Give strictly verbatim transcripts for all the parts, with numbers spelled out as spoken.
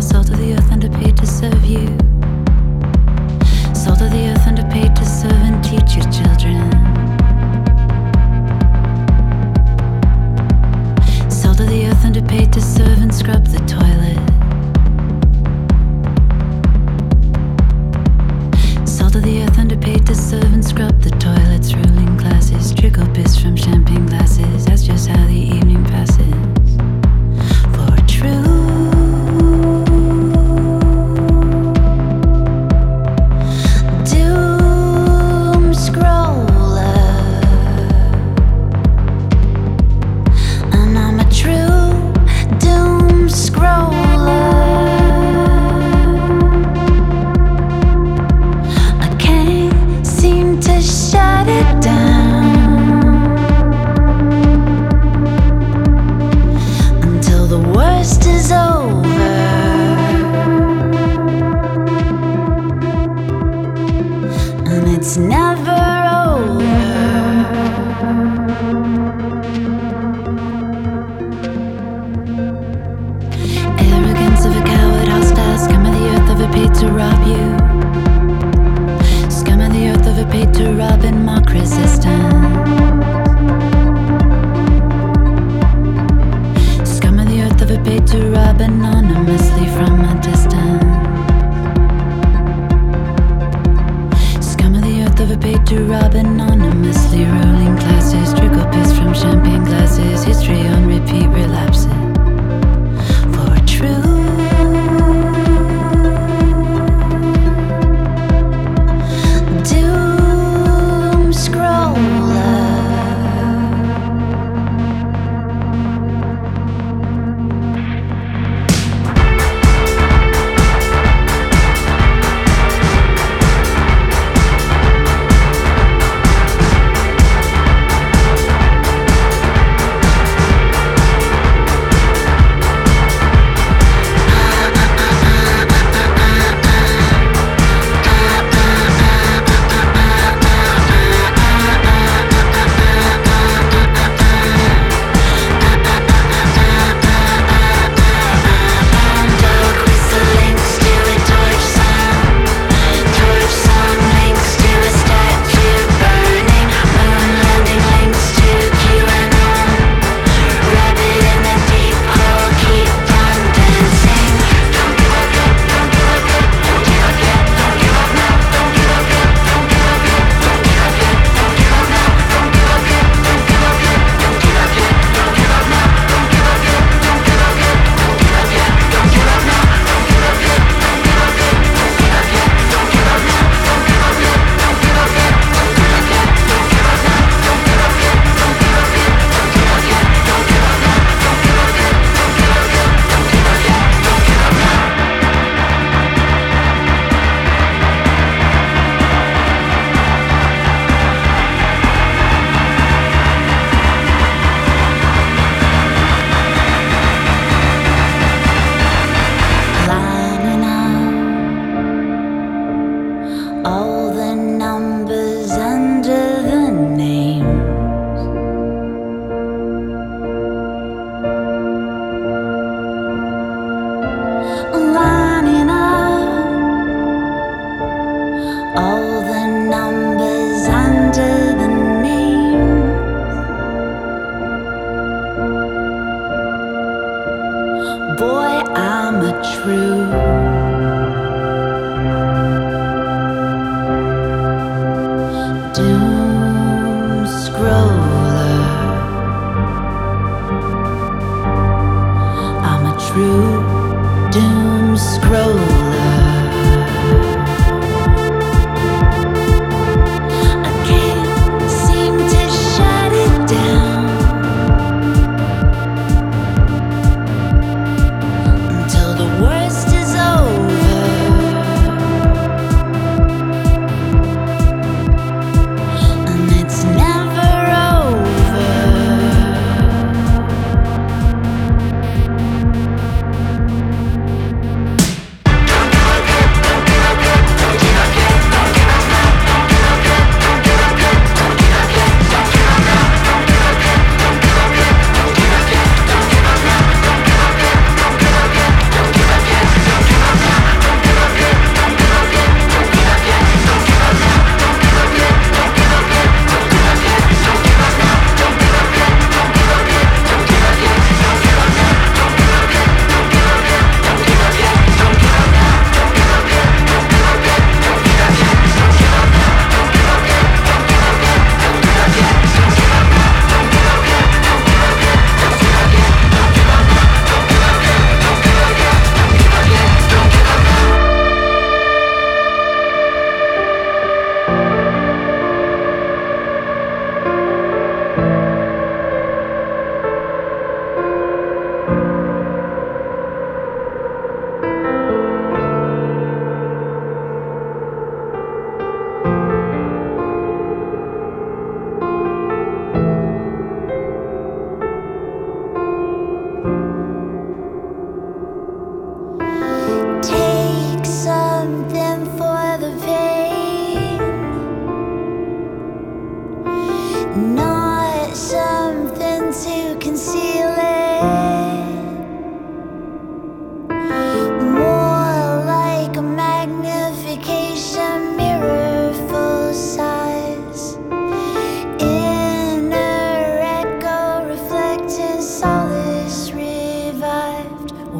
are salt of the earth underpaid to serve you. Salt of the earth underpaid to serve and teach your children. Salt of the earth underpaid to serve and scrub the toilet. Salt of the earth underpaid to serve and scrub the toilets. Ruling classes trickle piss from champagne glasses. That's just how the evening passes. For true doom scroller, and I'm a true doom scroller. I can't seem to shut it down until the worst is over, and it's never over. Arrogance of a coward, hostile scum of the earth of a paid to rob you. Scum of the earth of a paid to rob and mock resistance. Scum of the earth of a paid to rob anonymously from a distance. Scum of the earth of a paid to rob anonymously. Ruling classes trickle piss from champagne glasses. History on repeat relapses. For true doom scroller, lining up all the numbers under the names. Lining up all the numbers under the names. Boy, I'm a true doom scroller. I'm a true doom scroller. I can't seem to shut it down until the worst is over, and it's never over.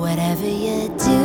Whatever you do,